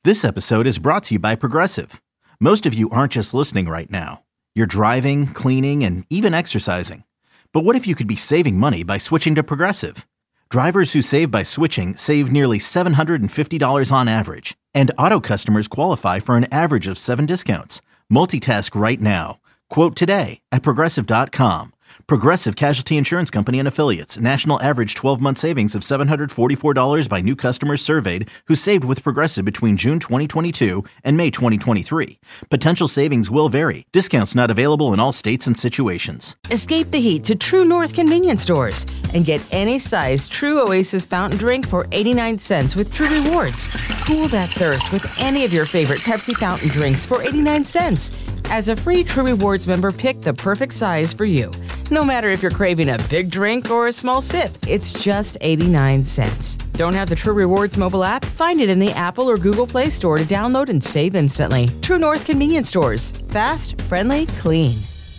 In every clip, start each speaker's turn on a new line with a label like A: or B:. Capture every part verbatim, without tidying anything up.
A: This episode is brought to you by Progressive. Most of you aren't just listening right now. You're driving, cleaning, and even exercising. But what if you could be saving money by switching to Progressive? Drivers who save by switching save nearly seven hundred fifty dollars on average. And auto customers qualify for an average of seven discounts. Multitask right now. Quote today at Progressive dot com. Progressive Casualty Insurance Company and Affiliates. National average twelve-month savings of seven hundred forty-four dollars by new customers surveyed who saved with Progressive between June twenty twenty-two and May twenty twenty-three. Potential savings will vary. Discounts not available in all states and situations.
B: Escape the heat to True North convenience stores and get any size True Oasis fountain drink for eighty-nine cents with True Rewards. Cool that thirst with any of your favorite Pepsi fountain drinks for eighty-nine cents. As a free True Rewards member, pick the perfect size for you. No matter if you're craving a big drink or a small sip, it's just eighty-nine cents. Don't have the True Rewards mobile app? Find it in the Apple or Google Play Store to download and save instantly. True North convenience stores. Fast, friendly, clean.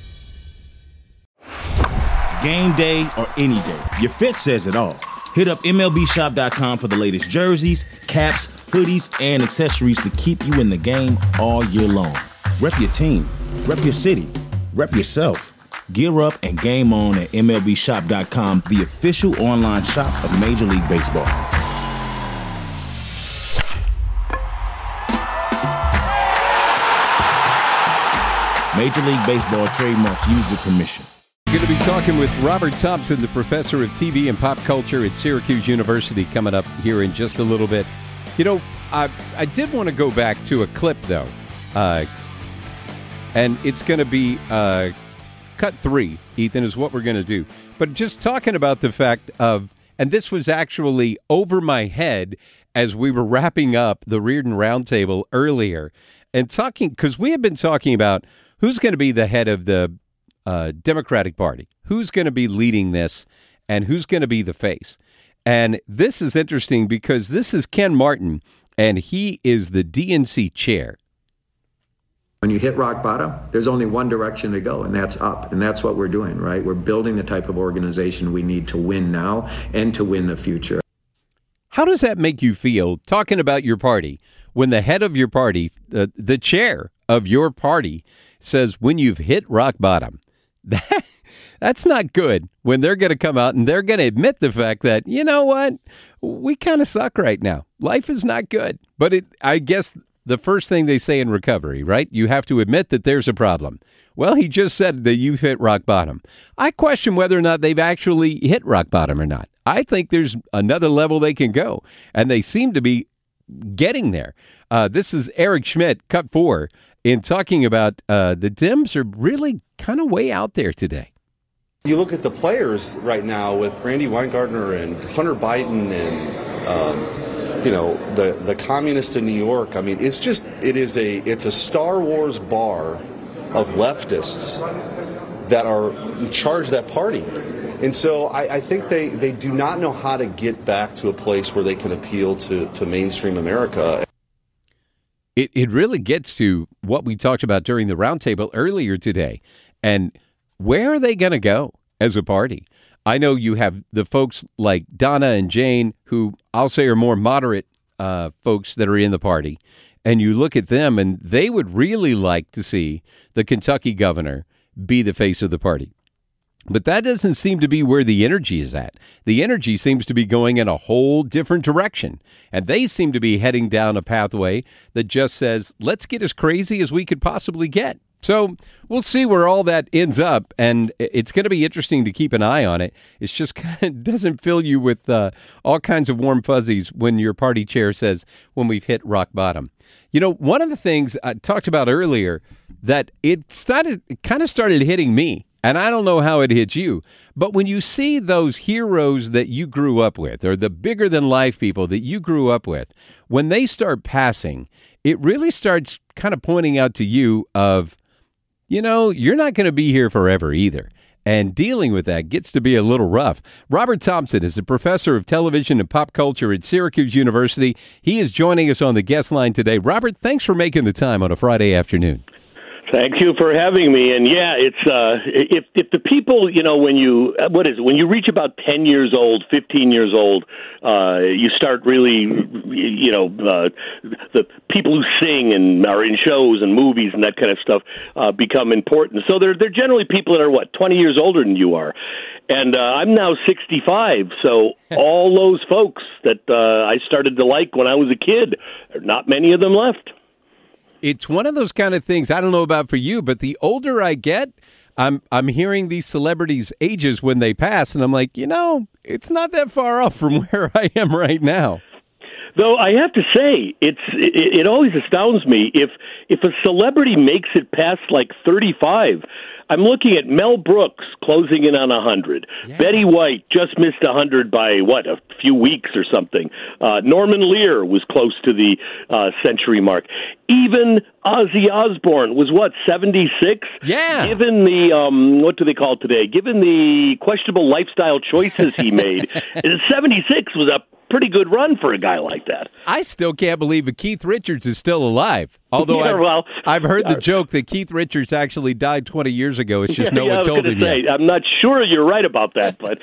C: Game day or any day, your fit says it all. Hit up M L B shop dot com for the latest jerseys, caps, hoodies, and accessories to keep you in the game all year long. Rep your team, rep your city, rep yourself. Gear up and game on at M L B shop dot com, the official online shop of Major League Baseball. Major League Baseball trademark used with permission.
D: We're going to be talking with Robert Thompson, the professor of T V and pop culture at Syracuse University, coming up here in just a little bit. You know, I, I did want to go back to a clip, though, uh, and it's going to be uh, cut three, Ethan, is what we're going to do. But just talking about the fact of, and this was actually over my head as we were wrapping up the Reardon Roundtable earlier, and talking, because we have been talking about who's going to be the head of the uh, Democratic Party, who's going to be leading this, and who's going to be the face. And this is interesting because this is Ken Martin, and he is the D N C chair.
E: When you hit rock bottom, there's only one direction to go, and that's up. And that's what we're doing, right? We're building the type of organization we need to win now and to win the future.
D: How does that make you feel, talking about your party, when the head of your party, uh, the chair of your party, says when you've hit rock bottom? That, that's not good when they're going to come out and they're going to admit the fact that, you know what, we kind of suck right now. Life is not good. But it, I guess the first thing they say in recovery, right? You have to admit that there's a problem. Well, he just said that you've hit rock bottom. I question whether or not they've actually hit rock bottom or not. I think there's another level they can go, and they seem to be getting there. Uh, this is Eric Schmidt, cut four, in talking about uh, the Dems are really kind of way out there today.
F: You look at the players right now with Randy Weingartner and Hunter Biden and um, you know, the, the communists in New York. I mean, it's just, it is a, it's a Star Wars bar of leftists that are in charge of that party. And so I, I think they, they do not know how to get back to a place where they can appeal to, to mainstream America.
D: It, it really gets to what we talked about during the roundtable earlier today. And where are they going to go as a party? I know you have the folks like Donna and Jane, who I'll say are more moderate uh, folks that are in the party. And you look at them, and they would really like to see the Kentucky governor be the face of the party. But that doesn't seem to be where the energy is at. The energy seems to be going in a whole different direction. And they seem to be heading down a pathway that just says, let's get as crazy as we could possibly get. So we'll see where all that ends up, and it's going to be interesting to keep an eye on it. It's just kind of doesn't fill you with uh, all kinds of warm fuzzies when your party chair says, when we've hit rock bottom. You know, one of the things I talked about earlier that it started, it kind of started hitting me, and I don't know how it hits you, but when you see those heroes that you grew up with, or the bigger-than-life people that you grew up with, when they start passing, it really starts kind of pointing out to you of, you know, you're not going to be here forever either. And dealing with that gets to be a little rough. Robert Thompson is a professor of television and pop culture at Syracuse University. He is joining us on the guest line today. Robert, thanks for making the time on a Friday afternoon.
G: Thank you for having me. And yeah, it's uh, if if the people, you know, when you what is it? When you reach about ten years old, fifteen years old, uh, you start really, you know, uh, the people who sing and are in shows and movies and that kind of stuff uh, become important. So they're they're generally people that are what twenty years older than you are. And uh, I'm now sixty-five, so all those folks that uh, I started to like when I was a kid, there are not many of them left.
D: It's one of those kind of things, I don't know about for you, but the older I get, I'm I'm hearing these celebrities' ages when they pass, and I'm like, you know, it's not that far off from where I am right now.
G: Though I have to say, it's it, it always astounds me if if a celebrity makes it past like thirty-five. I'm looking at Mel Brooks closing in on one hundred. Yeah. Betty White just missed one hundred by, what, a few weeks or something. Uh, Norman Lear was close to the uh, century mark. Even Ozzy Osbourne was, what, seventy-six?
D: Yeah.
G: Given the, um, what do they call it today? Given the questionable lifestyle choices he made, seventy-six was a pretty good run for a guy like that.
D: I still can't believe that Keith Richards is still alive. Although
G: yeah,
D: I've,
G: well,
D: I've heard the joke that Keith Richards actually died twenty years ago. It's just
G: yeah,
D: no
G: yeah,
D: one told him
G: say,
D: yet.
G: I'm not sure you're right about that, but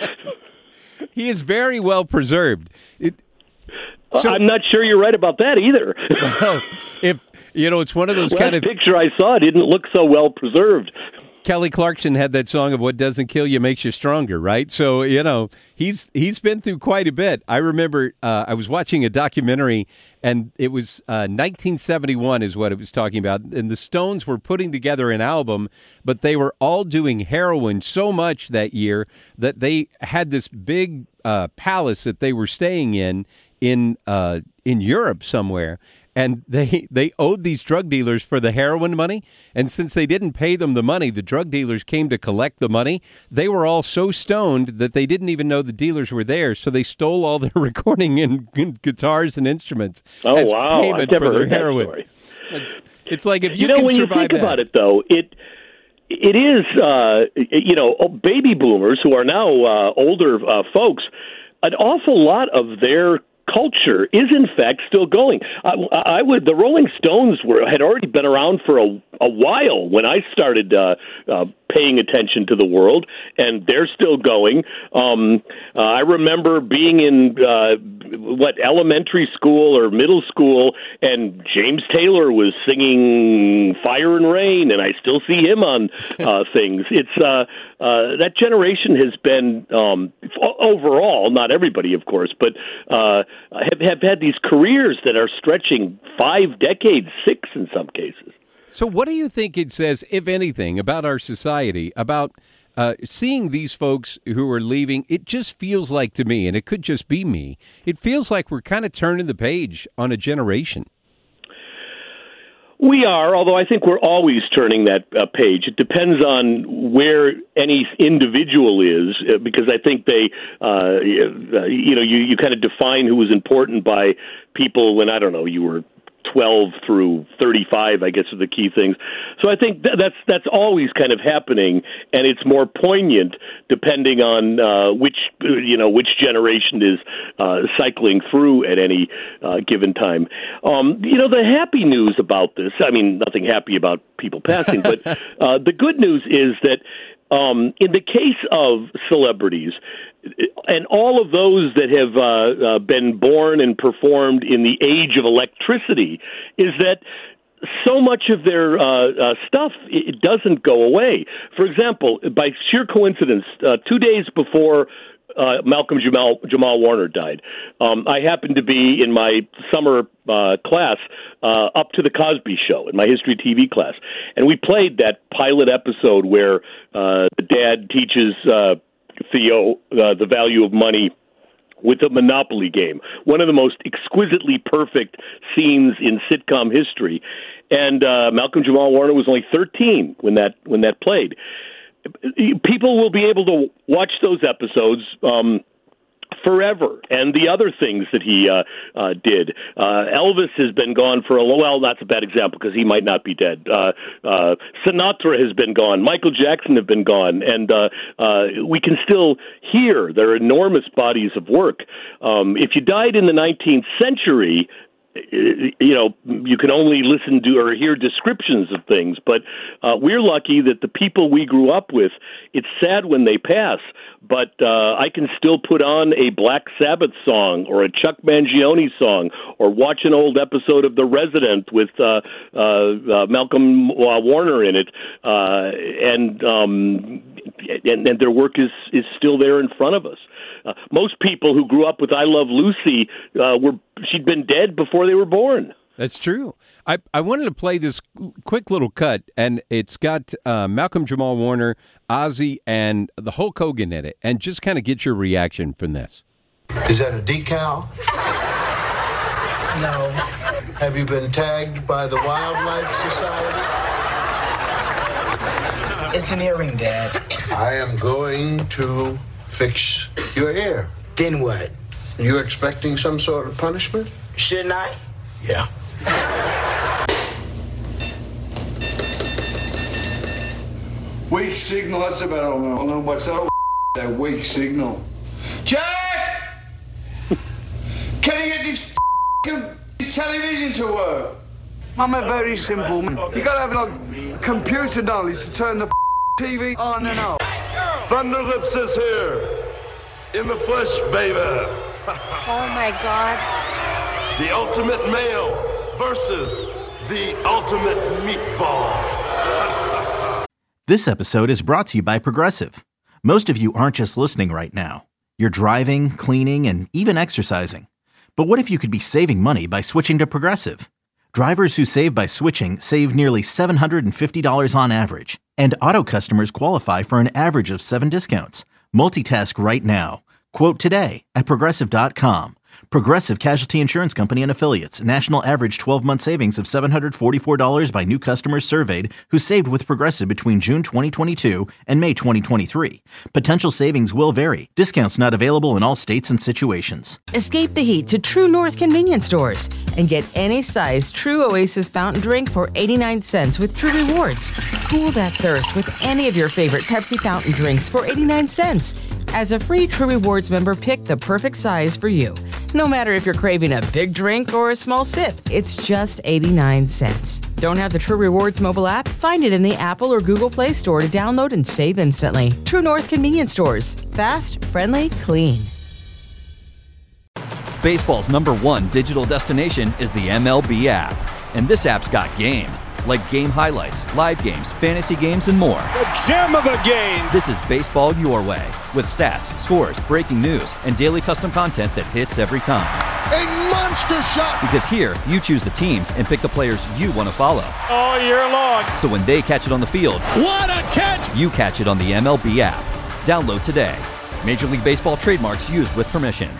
D: he is very well preserved. It,
G: so, I'm not sure you're right about that either.
D: Well, if you know, it's one of those
G: well,
D: kind
G: that
D: of
G: picture I saw didn't look so well preserved.
D: Kelly Clarkson had that song of "What doesn't kill you makes you stronger," right? So you know he's he's been through quite a bit. I remember uh, I was watching a documentary, and it was uh, nineteen seventy-one is what it was talking about, and the Stones were putting together an album, but they were all doing heroin so much that year that they had this big uh, palace that they were staying in in uh, in Europe somewhere. And they, they owed these drug dealers for the heroin money. And since they didn't pay them the money, the drug dealers came to collect the money. They were all so stoned that they didn't even know the dealers were there. So they stole all their recording and, and guitars and instruments.
G: Oh,
D: as
G: wow.
D: payment
G: I've never
D: for their
G: heard that
D: heroin.
G: story.
D: It's, it's like if you,
G: you know,
D: can
G: when you
D: survive
G: think
D: that.
G: about it, though, it it is, uh, you know, baby boomers who are now uh, older uh, folks, an awful lot of their culture is in fact still going. I, I would. The Rolling Stones were had already been around for a, a while when I started uh, uh, paying attention to the world, and they're still going. Um, uh, I remember being in uh, what elementary school or middle school, and James Taylor was singing "Fire and Rain," and I still see him on uh, things. It's uh, uh, that generation has been um, overall, not everybody, of course, but uh, have have had these careers that are stretching five decades, six in some cases.
D: So what do you think it says, if anything, about our society, about uh, seeing these folks who are leaving? It just feels like to me, and it could just be me, it feels like we're kind of turning the page on a generation.
G: We are, although I think we're always turning that uh, page. It depends on where any individual is, uh, because I think they, uh, you know, you, you kind of define who was important by people when, I don't know, you were twelve through thirty-five, I guess, are the key things. So I think th- that's that's always kind of happening, and it's more poignant depending on uh, which you know which generation is uh, cycling through at any uh, given time. Um, you know, the happy news about this, I mean, nothing happy about people passing, but uh, the good news is that um, in the case of celebrities, and all of those that have uh, uh, been born and performed in the age of electricity, is that so much of their uh, uh, stuff, it doesn't go away. For example, by sheer coincidence, uh, two days before uh, Malcolm Jamal, Jamal Warner died, um, I happened to be in my summer uh, class uh, up to the Cosby Show, in my history T V class. And we played that pilot episode where uh, the dad teaches uh, Theo uh, the value of money with a Monopoly game, one of the most exquisitely perfect scenes in sitcom history. And uh, Malcolm Jamal Warner was only thirteen when that when that played. People will be able to watch those episodes um, forever, and the other things that he uh, uh, did. Uh, Elvis has been gone for a well, that's a bad example because he might not be dead. Uh, uh, Sinatra has been gone. Michael Jackson have been gone, and uh, uh, we can still hear their enormous bodies of work. Um, if you died in the nineteenth century, you know, you can only listen to or hear descriptions of things, but uh, we're lucky that the people we grew up with, it's sad when they pass, but uh, I can still put on a Black Sabbath song or a Chuck Mangione song or watch an old episode of The Resident with uh, uh, uh, Malcolm uh, Warner in it, uh, and, um, and and their work is, is still there in front of us. Uh, most people who grew up with I Love Lucy, uh, were she'd been dead before they were born.
D: That's true. I, I wanted to play this quick little cut, and it's got uh, Malcolm Jamal Warner, Ozzy, and the Hulk Hogan in it, and just kind of get your reaction from this.
H: Is that a decal?
I: No.
H: Have you been tagged by the Wildlife Society?
I: It's an earring, Dad.
H: I am going to fix your ear.
I: Then what?
H: You expecting some sort of punishment?
I: Shouldn't I?
H: Yeah.
J: Weak signal, that's about all I know. I don't know what's that, that weak signal. Jack! Can you get this this television to work? I'm a very simple man. You gotta have like computer knowledge to turn the T V on and off.
K: Thunderlips is here. In the flesh, baby.
L: Oh my God.
K: The ultimate male versus the ultimate meatball.
A: This episode is brought to you by Progressive. Most of you aren't just listening right now. You're driving, cleaning, and even exercising. But what if you could be saving money by switching to Progressive? Drivers who save by switching save nearly seven hundred fifty dollars on average. And auto customers qualify for an average of seven discounts. Multitask right now. Quote today at Progressive dot com. Progressive Casualty Insurance Company and Affiliates. National average twelve-month savings of seven hundred forty-four dollars by new customers surveyed who saved with Progressive between June twenty twenty-two and May twenty twenty-three. Potential savings will vary. Discounts not available in all states and situations.
B: Escape the heat to True North convenience stores and get any size True Oasis fountain drink for eighty-nine cents with True Rewards. Cool that thirst with any of your favorite Pepsi fountain drinks for eighty-nine cents. As a free True Rewards member, pick the perfect size for you. No matter if you're craving a big drink or a small sip, it's just eighty-nine cents. Don't have the True Rewards mobile app? Find it in the Apple or Google Play Store to download and save instantly. True North convenience stores. Fast, friendly, clean.
M: Baseball's number one digital destination is the M L B app. And this app's got game. Like game highlights, live games, fantasy games, and more.
N: The gem of the game!
M: This is baseball your way, with stats, scores, breaking news, and daily custom content that hits every time.
K: A monster shot!
M: Because here, you choose the teams and pick the players you want to follow.
N: All year long.
M: So when they catch it on the field,
N: what a catch!
M: You catch it on the M L B app. Download today. Major League Baseball trademarks used with permission.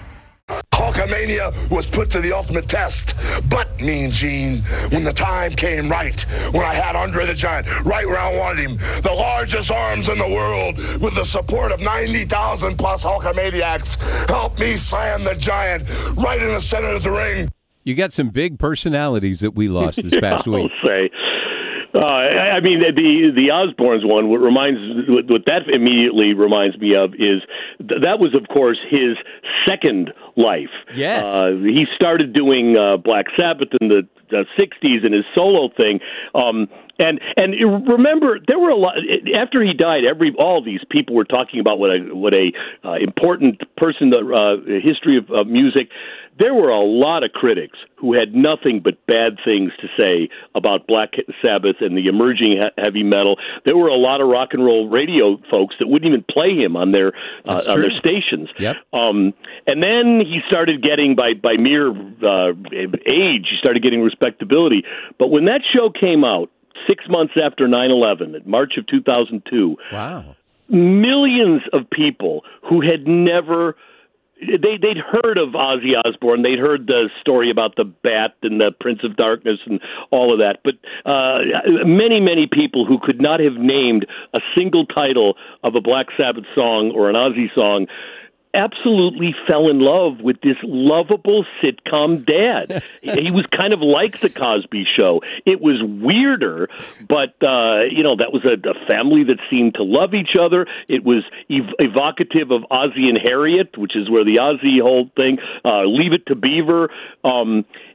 K: Hulkamania was put to the ultimate test. But, Mean Gene, when the time came right, when I had Andre the Giant right where I wanted him, the largest arms in the world, with the support of ninety thousand plus Hulkamaniacs, helped me slam the Giant right in the center of the ring.
D: You got some big personalities that we lost this past
G: yeah,
D: week.
G: I'll say. Uh, I mean, the the Osbournes one. What reminds what, what that immediately reminds me of is th- that was, of course, his second life.
D: Yes,
G: uh, he started doing uh, Black Sabbath in the, the sixties and his solo thing. Um, and and remember, there were a lot after he died. Every all these people were talking about what a what a uh, important person, the uh, history of uh, music. There were a lot of critics who had nothing but bad things to say about Black Sabbath and the emerging he- heavy metal. There were a lot of rock and roll radio folks that wouldn't even play him on their uh, on their stations.
D: Yep.
G: Um, and then he started getting, by by mere uh, age, he started getting respectability. But when that show came out, six months after nine eleven, in March of two thousand two,
D: wow,
G: millions of people who had never They, they'd heard of Ozzy Osbourne. They'd heard the story about the Bat and the Prince of Darkness and all of that. But uh, many, many people who could not have named a single title of a Black Sabbath song or an Ozzy song absolutely fell in love with this lovable sitcom dad. He was kind of like the Cosby Show. It was weirder, but, uh, you know, that was a, a family that seemed to love each other. It was ev- evocative of Ozzy and Harriet, which is where the Ozzy whole thing, uh, Leave It to Beaver. Um,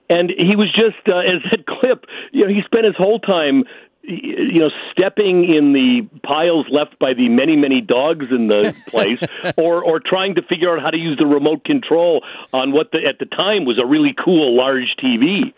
G: and he was just, uh, as that clip, you know, he spent his whole time, you know, stepping in the piles left by the many, many dogs in the place, or or trying to figure out how to use the remote control on what the, at the time was a really cool large T V.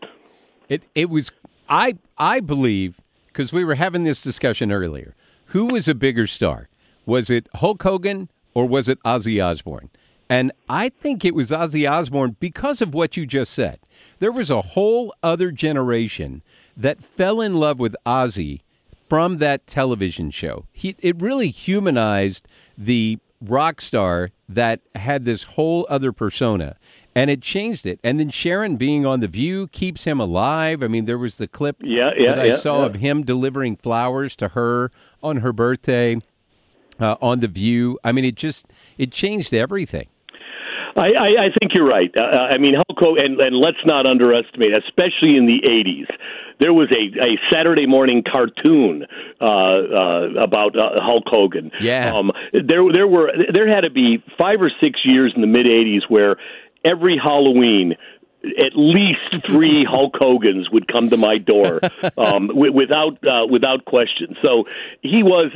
D: It it was I I believe, because we were having this discussion earlier, who was a bigger star? Was it Hulk Hogan or was it Ozzy Osbourne? And I think it was Ozzy Osbourne because of what you just said. There was a whole other generation that fell in love with Ozzy from that television show. He, it really humanized the rock star that had this whole other persona, and it changed it. And then Sharon being on The View keeps him alive. I mean, there was the clip
G: yeah, yeah,
D: that I
G: yeah,
D: saw
G: yeah.
D: of him delivering flowers to her on her birthday uh, on The View. I mean, it just, it changed everything.
G: I, I, I think you're right. Uh, I mean, Hulk Hogan, and, and let's not underestimate, especially in the eighties, there was a, a Saturday morning cartoon uh, uh, about uh, Hulk Hogan.
D: Yeah.
G: Um, there, there were, there had to be five or six years in the mid eighties where every Halloween, at least three Hulk Hogans would come to my door um, w- without uh, without question. So he was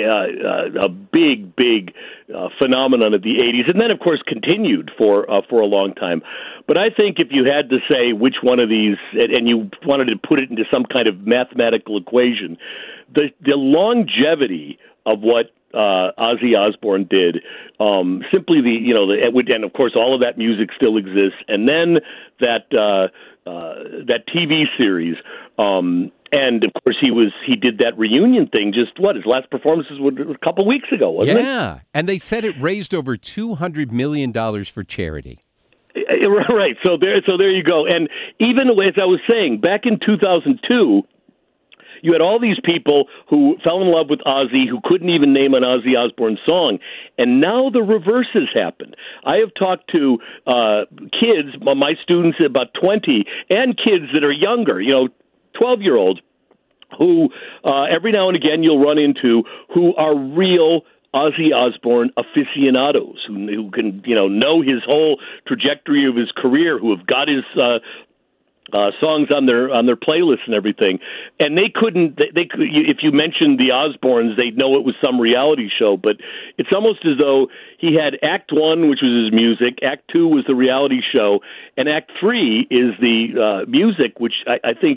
G: a uh, a big, big uh, phenomenon of the eighties, and then of course continued for uh, for a long time. But I think if you had to say which one of these, and you wanted to put it into some kind of mathematical equation, the the longevity of what Uh, Ozzy Osbourne did, um, simply the, you know, the, and of course all of that music still exists, and then that uh, uh, that T V series, um, and of course he was he did that reunion thing. Just what his last performances were a couple weeks ago, wasn't
D: yeah.
G: it?
D: Yeah, and they said it raised over two hundred million dollars for charity.
G: Right. So there, so there you go. And even as I was saying, back in two thousand two. You had all these people who fell in love with Ozzy who couldn't even name an Ozzy Osbourne song, and now the reverse has happened. I have talked to uh, kids, my students about twenty, and kids that are younger, you know, twelve-year-olds, who uh, every now and again you'll run into who are real Ozzy Osbourne aficionados, who, who can, you know, know his whole trajectory of his career, who have got his uh, Uh, songs on their on their playlists and everything, and they couldn't. They, they could, if you mentioned the Osbournes, they'd know it was some reality show. But it's almost as though he had Act One, which was his music, Act Two was the reality show, and Act Three is the uh, music, which I, I think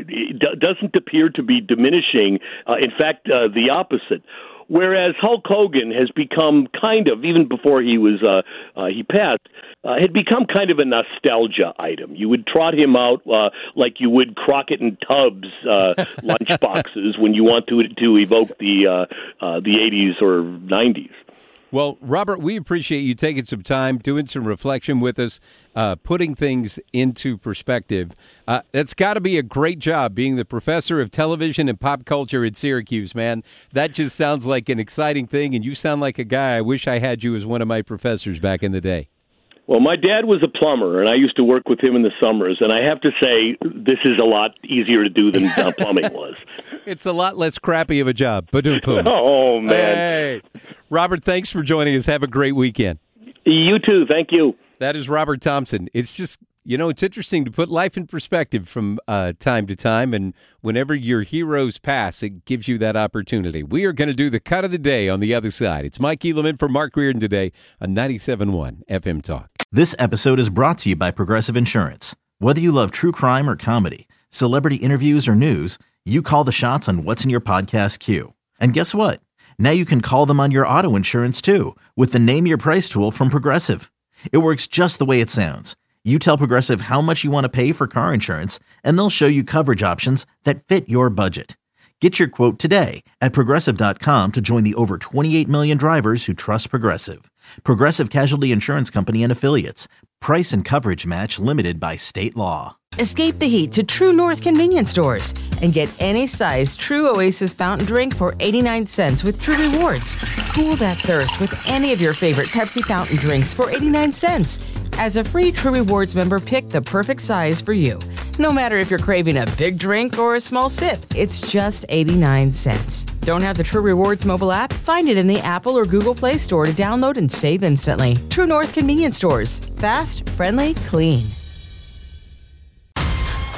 G: d- doesn't appear to be diminishing. Uh, in fact, uh, the opposite. Whereas Hulk Hogan has become kind of, even before he was uh, uh, he passed, uh, had become kind of a nostalgia item. You would trot him out uh, like you would Crockett and Tubbs uh, lunch boxes when you want to to evoke the uh, uh, the eighties or nineties.
D: Well, Robert, we appreciate you taking some time, doing some reflection with us, uh, putting things into perspective. Uh, that's got to be a great job being the professor of television and pop culture at Syracuse, man. That just sounds like an exciting thing, and you sound like a guy I wish I had you as one of my professors back in the day.
G: Well, my dad was a plumber, and I used to work with him in the summers, and I have to say this is a lot easier to do than uh, plumbing was.
D: It's a lot less crappy of a job. Ba-dum-pum.
G: Oh, man.
D: Hey. Robert, thanks for joining us. Have a great weekend.
G: You too. Thank you.
D: That is Robert Thompson. It's just, you know, it's interesting to put life in perspective from uh, time to time, and whenever your heroes pass, it gives you that opportunity. We are going to do the cut of the day on the other side. It's Mike Elam for Mark Reardon today on ninety-seven point one F M Talk.
A: This episode is brought to you by Progressive Insurance. Whether you love true crime or comedy, celebrity interviews or news, you call the shots on what's in your podcast queue. And guess what? Now you can call them on your auto insurance too with the Name Your Price tool from Progressive. It works just the way it sounds. You tell Progressive how much you want to pay for car insurance, and they'll show you coverage options that fit your budget. Get your quote today at Progressive dot com to join the over twenty-eight million drivers who trust Progressive. Progressive Casualty Insurance Company and Affiliates. Price and coverage match limited by state law.
B: Escape the heat to True North convenience stores and get any size True Oasis fountain drink for eighty-nine cents with True Rewards. Cool that thirst with any of your favorite Pepsi fountain drinks for eighty-nine cents. As a free True Rewards member, pick the perfect size for you. No matter if you're craving a big drink or a small sip, it's just eighty-nine cents. Don't have the True Rewards mobile app? Find it in the Apple or Google Play Store to download and save instantly. True North convenience stores. Fast, friendly, clean.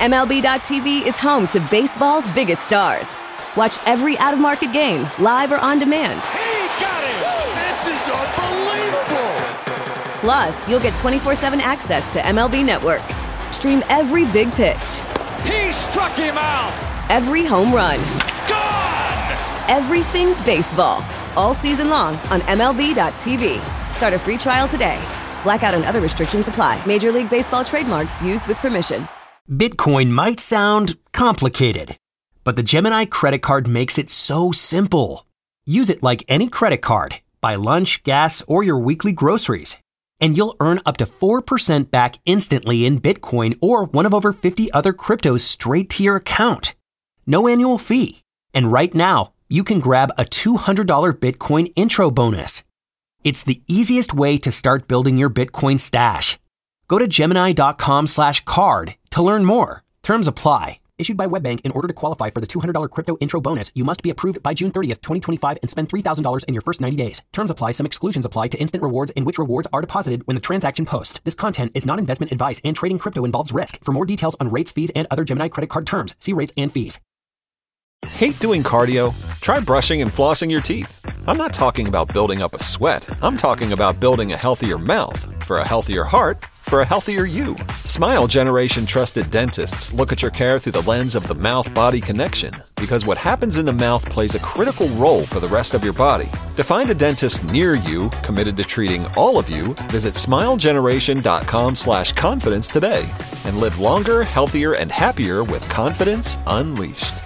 O: M L B dot T V is home to baseball's biggest stars. Watch every out-of-market game, live or on demand.
N: He got it! This is unbelievable!
O: Plus, you'll get twenty-four seven access to M L B Network. Stream every big pitch.
N: He struck him out!
O: Every home run.
N: Gone!
O: Everything baseball. All season long on M L B dot T V. Start a free trial today. Blackout and other restrictions apply. Major League Baseball trademarks used with permission.
P: Bitcoin might sound complicated, but the Gemini credit card makes it so simple. Use it like any credit card. Buy lunch, gas, or your weekly groceries, and you'll earn up to four percent back instantly in Bitcoin or one of over fifty other cryptos straight to your account. No annual fee. And right now, you can grab a two hundred dollars Bitcoin intro bonus. It's the easiest way to start building your Bitcoin stash. Go to Gemini.com slash card to learn more. Terms apply. Issued by WebBank. In order to qualify for the two hundred dollars crypto intro bonus, you must be approved by June thirtieth, twenty twenty-five and spend three thousand dollars in your first ninety days. Terms apply. Some exclusions apply to instant rewards in which rewards are deposited when the transaction posts. This content is not investment advice and trading crypto involves risk. For more details on rates, fees, and other Gemini credit card terms, see rates and fees.
Q: Hate doing cardio? Try brushing and flossing your teeth. I'm not talking about building up a sweat. I'm talking about building a healthier mouth. For a healthier heart, for a healthier you. Smile Generation trusted dentists look at your care through the lens of the mouth-body connection, because what happens in the mouth plays a critical role for the rest of your body. To find a dentist near you committed to treating all of you, visit smilegeneration.com slash confidence today and live longer, healthier, and happier with confidence unleashed.